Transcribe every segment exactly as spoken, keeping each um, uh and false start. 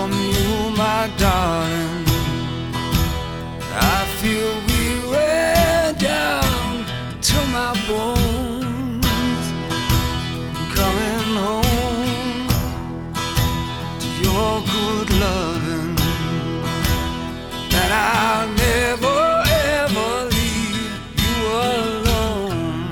from you, my darling. I feel weary down to my bones. Coming home to your good loving, and I'll never ever leave you alone.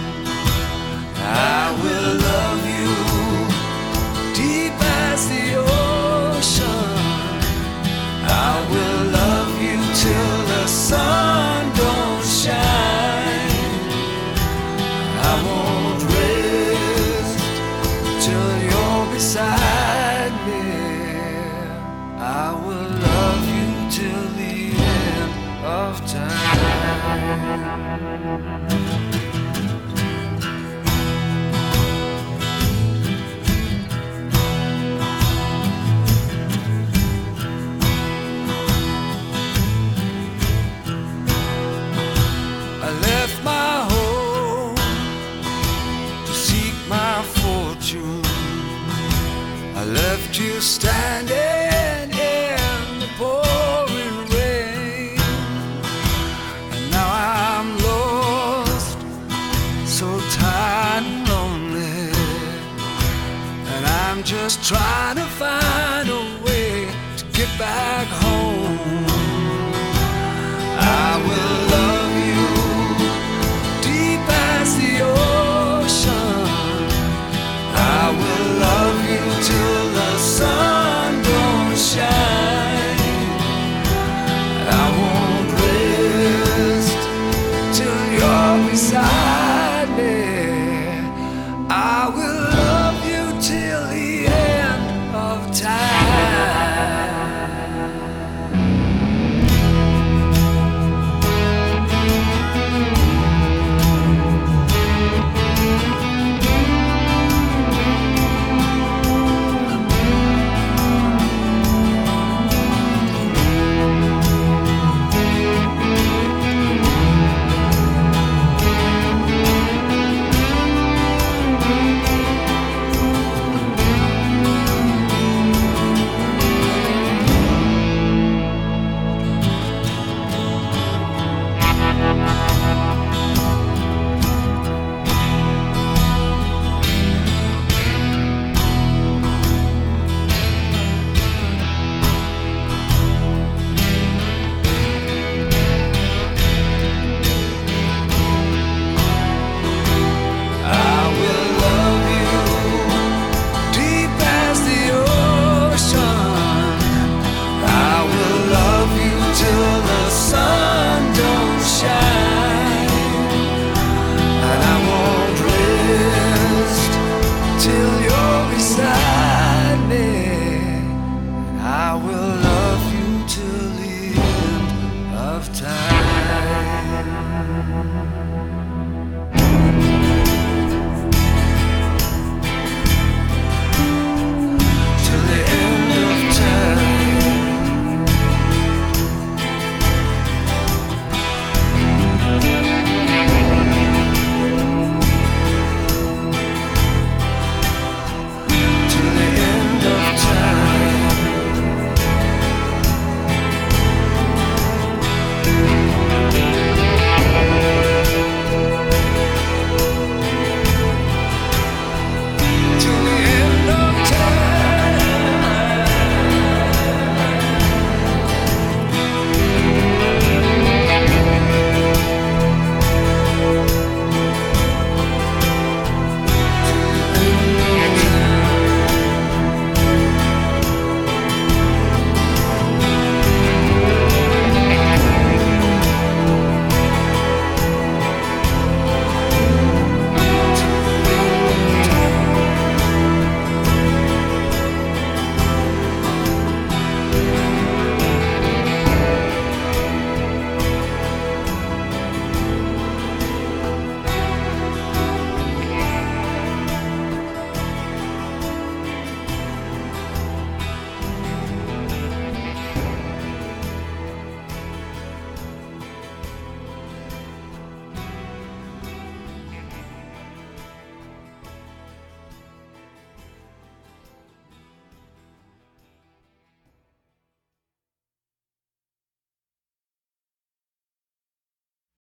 I will love you deep as the ocean. I will love you till the sun don't shine. I won't rest till you're beside me. I will love you till the end of time. I left my home to seek my fortune. I left you standing in the pouring rain, and now I'm lost, so tired and lonely, and I'm just trying to